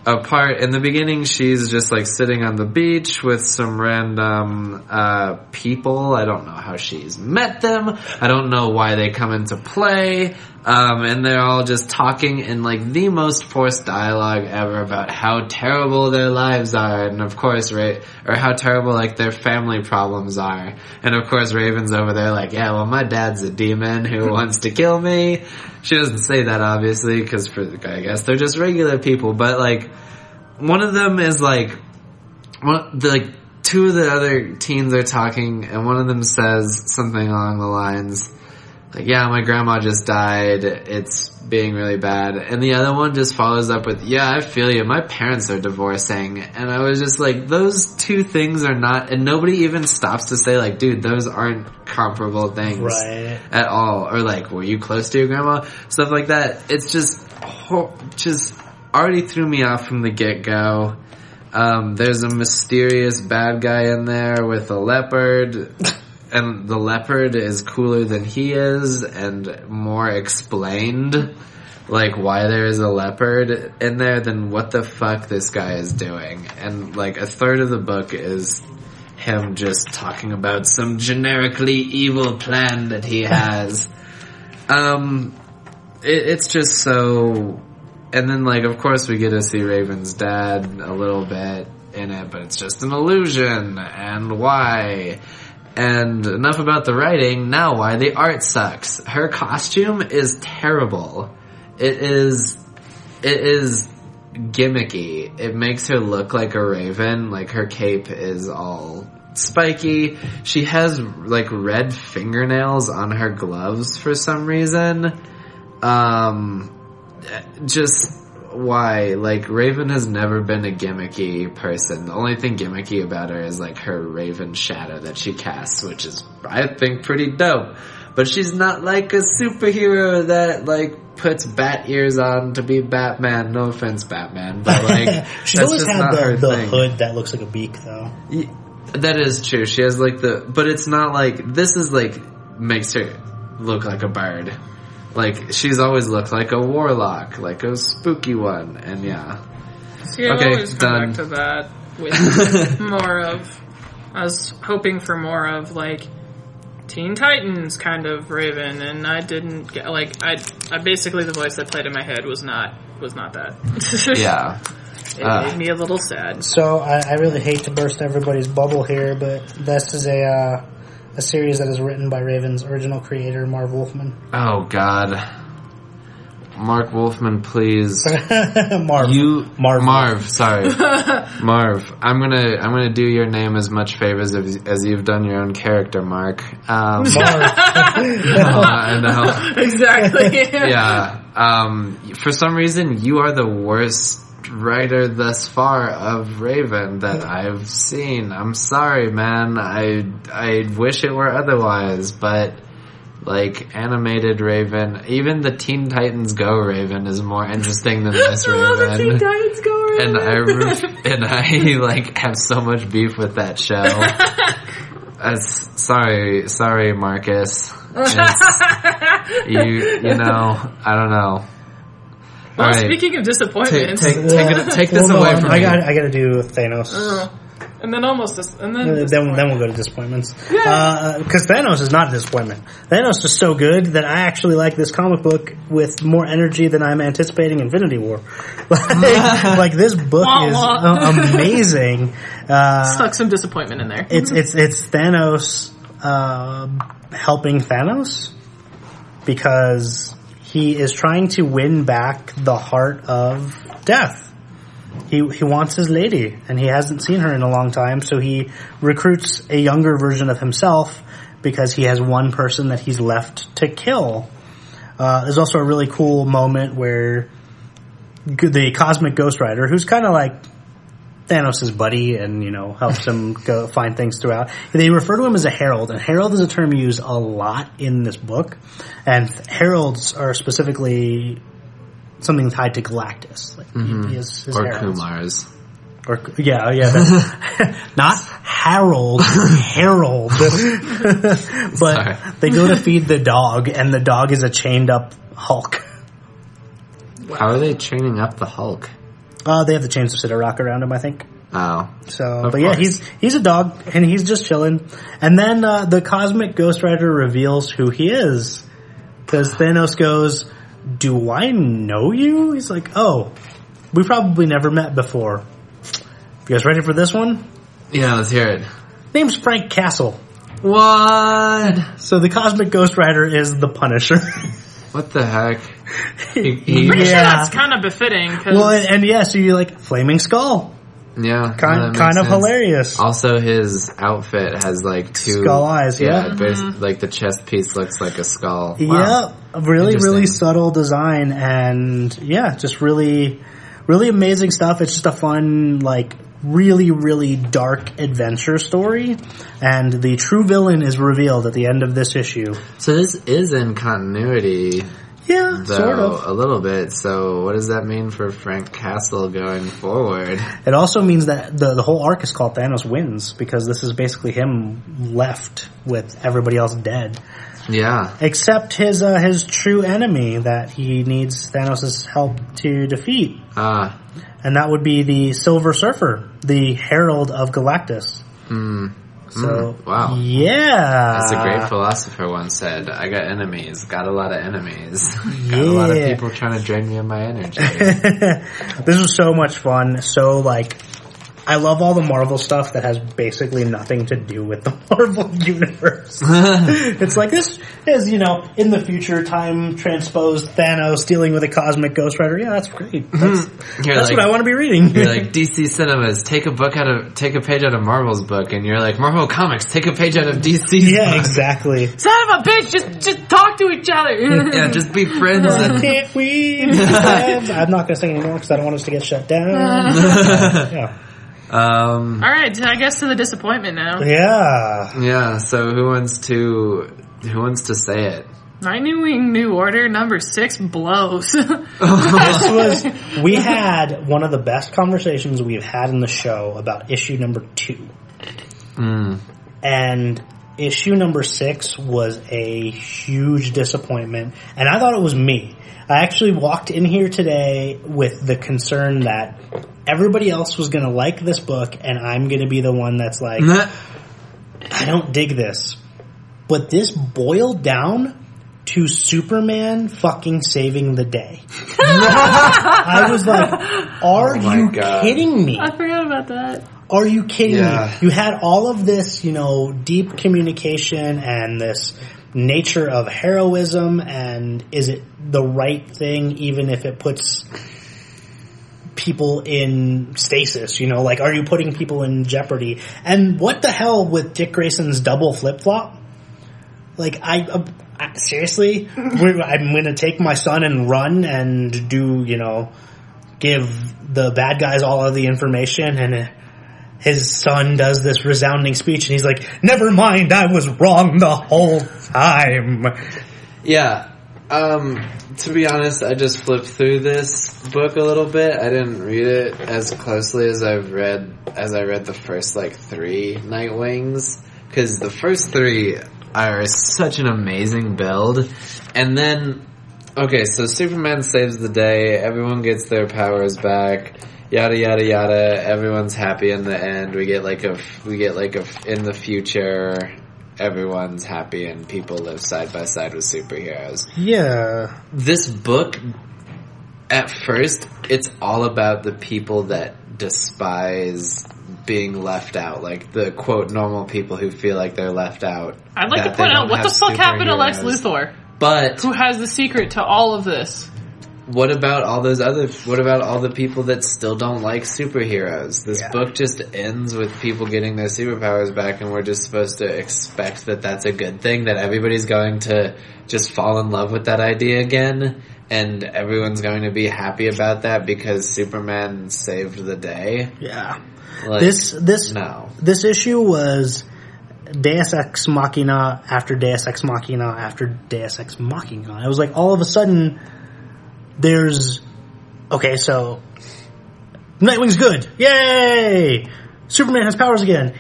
Speaker 1: a part in the beginning. She's just like sitting on the beach with some random uh, people. I don't know how she's met them. I don't know why they come into play. Um, and they're all just talking in like the most forced dialogue ever about how terrible their lives are, and of course, Ra- or how terrible like their family problems are. And of course, Raven's over there like, yeah, well, my dad's a demon who wants to kill me. She doesn't say that obviously, because for I guess they're just regular people. But like, one of them is like, one the, like two of the other teens are talking, and one of them says something along the lines. Like, yeah, my grandma just died. It's being really bad. And the other one just follows up with, yeah, I feel you. My parents are divorcing. And I was just like, those two things are not, and nobody even stops to say like, dude, those aren't comparable things
Speaker 3: right.
Speaker 1: at all. Or like, were you close to your grandma? Stuff like that. It's just, just already threw me off from the get-go. Um, there's a mysterious bad guy in there with a leopard. And the leopard is cooler than he is and more explained, like, why there is a leopard in there than what the fuck this guy is doing. And, like, a third of the book is him just talking about some generically evil plan that he has. um, it, it's just so... And then, like, of course we get to see Raven's dad a little bit in it, but it's just an illusion, and why... And enough about the writing, now why the art sucks. Her costume is terrible. It is, it is gimmicky. It makes her look like a raven, like her cape is all spiky. She has like red fingernails on her gloves for some reason. Um, just... Why? Like, Raven has never been a gimmicky person. The only thing gimmicky about her is, like, her Raven shadow that she casts, which is, I think, pretty dope. But she's not, like, a superhero that, like, puts bat ears on to be Batman. No offense, Batman. But, like,
Speaker 3: she's
Speaker 1: that's
Speaker 3: always
Speaker 1: just
Speaker 3: had
Speaker 1: not
Speaker 3: the,
Speaker 1: her
Speaker 3: the
Speaker 1: thing.
Speaker 3: hood that looks like a beak, though.
Speaker 1: Yeah, that is true. She has, like, the... But it's not, like... This is, like, makes her look like a bird. Like, she's always looked like a warlock, like a spooky one, and yeah.
Speaker 2: See, I've
Speaker 1: okay,
Speaker 2: always come
Speaker 1: done.
Speaker 2: back to that with more of, I was hoping for more of, like, Teen Titans kind of Raven, and I didn't get, like, I, I basically, the voice that played in my head was not, was not that.
Speaker 1: Yeah.
Speaker 2: It
Speaker 1: Uh.
Speaker 2: made me a little sad.
Speaker 3: So, I, I really hate to burst everybody's bubble here, but this is a, uh, a series that is written by Raven's original creator, Marv Wolfman.
Speaker 1: Oh, God. Mark Wolfman, please.
Speaker 3: Marv.
Speaker 1: You,
Speaker 3: Marv.
Speaker 1: Marv, sorry. Marv. I'm gonna, I'm gonna do your name as much favors as, as you've done your own character, Mark. Um,
Speaker 3: Marv.
Speaker 1: uh, I know.
Speaker 2: Exactly.
Speaker 1: Yeah. Um, for some reason, you are the worst writer thus far of Raven that I've seen. I'm sorry, man. I I wish it were otherwise, but like animated Raven, even the Teen Titans Go Raven is more interesting than this Raven.
Speaker 2: Teen Titans Go Raven.
Speaker 1: And I and I like have so much beef with that show. As, sorry, sorry, Marcus. It's, you you know, I don't know.
Speaker 2: Well,
Speaker 1: All right.
Speaker 2: speaking of disappointments,
Speaker 1: Take, take, take, it, take this
Speaker 3: Hold
Speaker 1: away
Speaker 3: on,
Speaker 1: from
Speaker 3: I
Speaker 1: me.
Speaker 3: got, I got to do Thanos.
Speaker 2: uh, and then almost, dis- and then
Speaker 3: Uh, then, then we'll go to disappointments. Because uh, Thanos is not a disappointment. Thanos is so good that I actually like this comic book with more energy than I'm anticipating Infinity War. like, like this book
Speaker 2: Wah,
Speaker 3: is
Speaker 2: wah.
Speaker 3: uh, amazing. Uh,
Speaker 2: stuck some disappointment in there.
Speaker 3: it's it's it's Thanos uh, helping Thanos because he is trying to win back the heart of Death. He he wants his lady, and he hasn't seen her in a long time, so he recruits a younger version of himself because he has one person that he's left to kill. Uh, there's also a really cool moment where the Cosmic Ghost Rider, who's kind of like Thanos' buddy and, you know, helps him go find things throughout. They refer to him as a herald, and herald is a term used a lot in this book. And heralds are specifically something tied to Galactus. Like,
Speaker 1: Mm-hmm.
Speaker 3: he is his
Speaker 1: Or
Speaker 3: heralds.
Speaker 1: Kumars.
Speaker 3: Or, yeah, yeah. That's, not Harold, Harold. But
Speaker 1: Sorry.
Speaker 3: they go to feed the dog, and the dog is a chained up Hulk.
Speaker 1: How are they training up the Hulk?
Speaker 3: Uh, they have the chains of Sidorak around him, I think.
Speaker 1: Oh.
Speaker 3: So,
Speaker 1: Of
Speaker 3: but yeah,
Speaker 1: course.
Speaker 3: he's he's a dog, and he's just chilling. And then uh, the Cosmic Ghost Rider reveals who he is. Because Thanos goes, "Do I know you?" He's like, "Oh, we probably never met before." You guys ready for this one?
Speaker 1: Yeah, let's hear it.
Speaker 3: Name's Frank Castle.
Speaker 1: What?
Speaker 3: So the Cosmic Ghost Rider is the Punisher.
Speaker 1: What the heck? He, he,
Speaker 2: Pretty sure
Speaker 3: Yeah.
Speaker 2: that's kind of befitting. Cause
Speaker 3: Well, and, and yeah, so you're like, Flaming Skull.
Speaker 1: yeah.
Speaker 3: Kind,
Speaker 1: that makes
Speaker 3: kind of
Speaker 1: sense.
Speaker 3: hilarious.
Speaker 1: Also, his outfit has like two
Speaker 3: Skull eyes, yeah.
Speaker 1: bas- like the chest piece looks like a skull. Wow.
Speaker 3: Yeah, a really, really
Speaker 1: Interesting.
Speaker 3: subtle design, and yeah, just really, really amazing stuff. It's just a fun, like, really, really dark adventure story, and the true villain is revealed at the end of this issue.
Speaker 1: So this is in continuity,
Speaker 3: Yeah,
Speaker 1: though,
Speaker 3: sort of.
Speaker 1: a little bit. So what does that mean for Frank Castle going forward?
Speaker 3: It also means that the the whole arc is called Thanos Wins, because this is basically him left with everybody else dead.
Speaker 1: Yeah.
Speaker 3: Except his uh, his true enemy that he needs Thanos' help to defeat.
Speaker 1: Ah.
Speaker 3: And that would be the Silver Surfer, the Herald of Galactus.
Speaker 1: Hmm.
Speaker 3: So,
Speaker 1: Mm, wow.
Speaker 3: yeah.
Speaker 1: As a great philosopher once said, I got enemies, got a lot of enemies. got a lot of
Speaker 3: Yeah.
Speaker 1: people trying to drain me of my energy.
Speaker 3: This was so much fun. So, like, I love all the Marvel stuff that has basically nothing to do with the Marvel universe. It's like, this is, you know, in the future, time transposed Thanos dealing with a cosmic Ghost Rider. Yeah, that's great. That's,
Speaker 1: You're
Speaker 3: that's
Speaker 1: like,
Speaker 3: what I want to be reading.
Speaker 1: You're like, D C Cinemas, take a book out of, take a page out of Marvel's book, and you're like, Marvel Comics, take a page out of D C's
Speaker 3: yeah,
Speaker 1: book.
Speaker 3: exactly.
Speaker 2: son of a bitch, just just talk to each other.
Speaker 1: Yeah, just be friends.
Speaker 3: Why
Speaker 1: And,
Speaker 3: can't we be friends? I'm not going to sing anymore because I don't want us to get shut down. yeah.
Speaker 1: um,
Speaker 2: All right, I guess to the disappointment now.
Speaker 3: Yeah.
Speaker 1: yeah, so who wants to, who wants to say it?
Speaker 2: My New Wing New Order number six blows.
Speaker 3: This was, we had one of the best conversations we've had in the show about issue number two.
Speaker 1: Mm.
Speaker 3: And issue number six was a huge disappointment. And I thought it was me. I actually walked in here today with the concern that everybody else was going to like this book and I'm going to be the one that's like, I don't dig this. But this boiled down to Superman fucking saving the day. I was like, are
Speaker 1: Oh my
Speaker 3: you
Speaker 1: God.
Speaker 3: kidding me?
Speaker 2: I forgot about that.
Speaker 3: Are you kidding
Speaker 1: Yeah.
Speaker 3: me? You had all of this, you know, deep communication and this nature of heroism, and is it the right thing even if it puts people in stasis, you know, like, are you putting people in jeopardy? And what the hell with Dick Grayson's double flip-flop? Like, I, uh, I seriously, we're, I'm gonna take my son and run and do, you know, give the bad guys all of the information, and uh, his son does this resounding speech and he's like, never mind, I was wrong the whole time.
Speaker 1: Yeah. Um, to be honest, I just flipped through this book a little bit. I didn't read it as closely as I've read, as I read the first, like, three Nightwings. Cause the first three are such an amazing build. And then, okay, so Superman saves the day, everyone gets their powers back, yada yada yada, everyone's happy in the end, we get like a, we get like a, in the future, everyone's happy and people live side by side with superheroes.
Speaker 3: Yeah.
Speaker 1: This book, at first, it's all about the people that despise being left out, like the quote normal people who feel like they're left out.
Speaker 2: I'd like
Speaker 1: that
Speaker 2: to point
Speaker 1: they
Speaker 2: out,
Speaker 1: don't
Speaker 2: what the
Speaker 1: have
Speaker 2: fuck happened to Lex
Speaker 1: superheroes.
Speaker 2: Luthor?
Speaker 1: But
Speaker 2: Who has the secret to all of this?
Speaker 1: what about all those other, what about all the people that still don't like superheroes? This
Speaker 3: Yeah.
Speaker 1: book just ends with people getting their superpowers back, and we're just supposed to expect that that's a good thing, that everybody's going to just fall in love with that idea again, and everyone's going to be happy about that because Superman saved the day.
Speaker 3: Yeah.
Speaker 1: Like,
Speaker 3: This, this,
Speaker 1: no.
Speaker 3: this issue was Deus Ex Machina after Deus Ex Machina after Deus Ex Machina. It was like all of a sudden there's, okay, so Nightwing's good. Yay! Superman has powers again.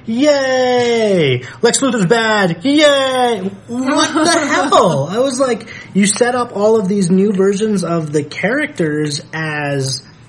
Speaker 3: Yay! Lex Luthor's bad. Yay! What the hell? I was like, you set up all of these new versions of the characters as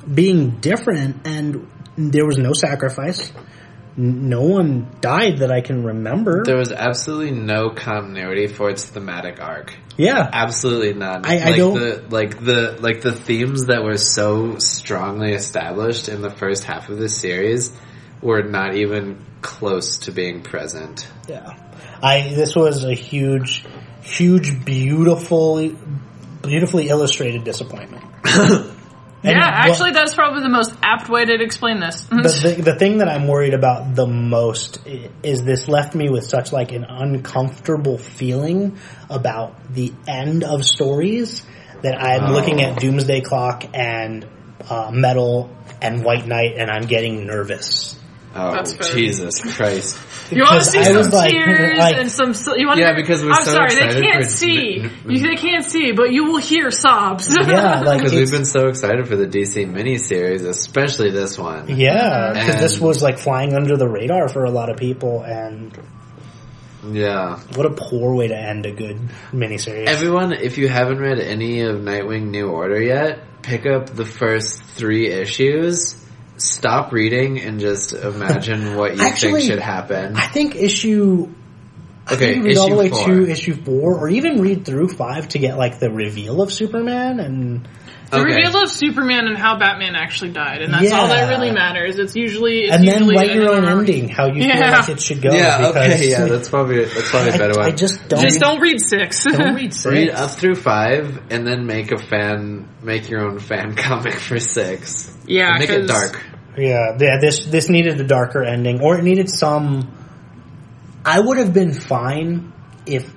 Speaker 3: being different, and there was no sacrifice. No one died that I can remember.
Speaker 1: There was absolutely no continuity for its thematic arc.
Speaker 3: Yeah,
Speaker 1: absolutely none.
Speaker 3: I, I
Speaker 1: like
Speaker 3: don't
Speaker 1: the like the like the themes that were so strongly established in the first half of the series were not even close to being present.
Speaker 3: Yeah, I this was a huge, huge, beautiful, beautifully illustrated disappointment.
Speaker 2: Yeah,
Speaker 3: And
Speaker 2: actually,
Speaker 3: what,
Speaker 2: that's probably the most apt way to explain this.
Speaker 3: the, the, the thing that I'm worried about the most is this left me with such like an uncomfortable feeling about the end of stories that I'm
Speaker 1: Oh.
Speaker 3: looking at Doomsday Clock and uh, Metal and White Knight, and I'm getting nervous.
Speaker 1: Oh,
Speaker 2: That's fair.
Speaker 1: Jesus Christ.
Speaker 2: You want to
Speaker 3: Because
Speaker 2: see
Speaker 3: I
Speaker 2: some
Speaker 3: was like-
Speaker 2: tears
Speaker 3: like-
Speaker 2: and some. You want
Speaker 1: Yeah,
Speaker 2: to,
Speaker 1: because we're
Speaker 2: I'm
Speaker 1: so
Speaker 2: sorry, they
Speaker 1: excited
Speaker 2: can't
Speaker 1: for-
Speaker 2: see.
Speaker 1: n- n-
Speaker 2: You, they can't see, but you will hear sobs.
Speaker 3: Yeah, like
Speaker 1: Because
Speaker 3: it's-
Speaker 1: we've been so excited for the D C miniseries, especially this one.
Speaker 3: Yeah, because this
Speaker 1: And-
Speaker 3: was like flying under the radar for a lot of people, and
Speaker 1: Yeah.
Speaker 3: what a poor way to end a good miniseries.
Speaker 1: Everyone, if you haven't read any of Nightwing New Order yet, pick up the first three issues, stop reading, and just imagine what you
Speaker 3: Actually,
Speaker 1: think should happen.
Speaker 3: I think issue. I
Speaker 1: Okay,
Speaker 3: think read all the
Speaker 1: issue
Speaker 3: way
Speaker 1: four.
Speaker 3: to issue four, or even read through five to get like the reveal of Superman, and
Speaker 2: The
Speaker 1: Okay.
Speaker 2: reveal of Superman and how Batman actually died, and that's all that
Speaker 3: Yeah.
Speaker 2: really matters. It's usually, it's
Speaker 3: and then
Speaker 2: usually
Speaker 3: write your own
Speaker 2: an-
Speaker 3: ending, how you feel
Speaker 2: Yeah.
Speaker 3: like it should go.
Speaker 1: Yeah,
Speaker 3: because
Speaker 1: okay, yeah, that's probably that's probably a better
Speaker 3: I,
Speaker 1: one.
Speaker 3: I just don't.
Speaker 2: Just don't read six.
Speaker 3: don't read six.
Speaker 1: Read up through five, and then make a fan, make your own fan comic for six.
Speaker 2: Yeah,
Speaker 1: And make it
Speaker 2: 'cause-
Speaker 1: dark.
Speaker 3: Yeah, yeah. This this needed a darker ending, or it needed some. I would have been fine if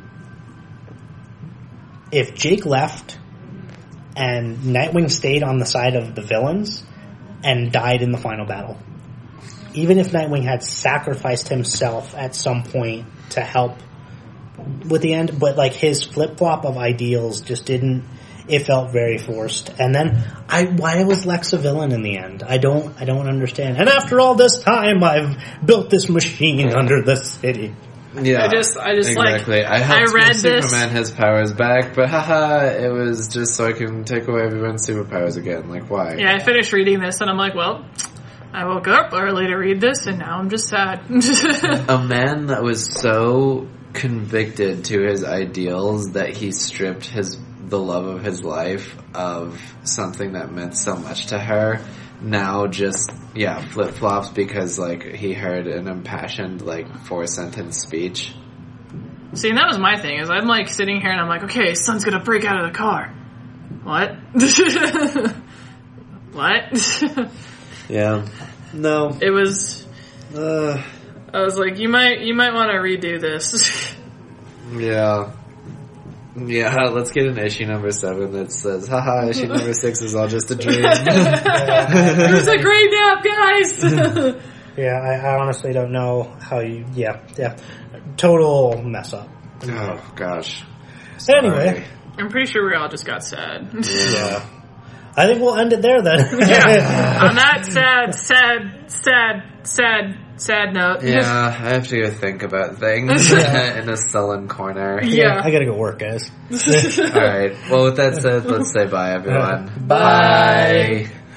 Speaker 3: if Jake left and Nightwing stayed on the side of the villains and died in the final battle. Even if Nightwing had sacrificed himself at some point to help with the end, but like his flip flop of ideals just didn't. It felt very forced. And then, I why was Lex a villain in the end? I don't, I don't understand. And after all this time, I've built this machine under the city.
Speaker 1: Yeah,
Speaker 2: I just- I just, like,
Speaker 1: exactly. I, helped
Speaker 2: I read
Speaker 1: give
Speaker 2: this-
Speaker 1: Superman his powers back, but haha, it was just so I can take away everyone's superpowers again. Like, why?
Speaker 2: Yeah, I finished reading this, and I'm like, well, I woke up early to read this, and now I'm just sad.
Speaker 1: A man that was so convicted to his ideals that he stripped his the love of his life of something that meant so much to her, now just, yeah, flip-flops because, like, he heard an impassioned, like, four-sentence speech.
Speaker 2: See, and that was my thing, is I'm like sitting here and I'm like, okay, son's gonna break out of the car. What? What?
Speaker 1: Yeah. No.
Speaker 2: It was,
Speaker 1: Uh,
Speaker 2: I was like, you might, you might want to redo this.
Speaker 1: yeah. Yeah, let's get an issue number seven that says, haha, issue number six is all just a dream.
Speaker 2: It was a great nap, guys!
Speaker 3: Yeah, I, I honestly don't know how you. Yeah, yeah, total mess up.
Speaker 1: Oh, gosh.
Speaker 3: Anyway,
Speaker 2: I'm pretty sure we all just got sad.
Speaker 3: yeah, I think we'll end it there then.
Speaker 2: Yeah. On that sad, sad, sad, sad, sad note.
Speaker 1: Yeah, I have to go think about things in a sullen corner.
Speaker 2: Yeah.
Speaker 3: I gotta go work, guys.
Speaker 1: Alright, well with that said, let's say bye everyone.
Speaker 3: Bye.
Speaker 1: Bye.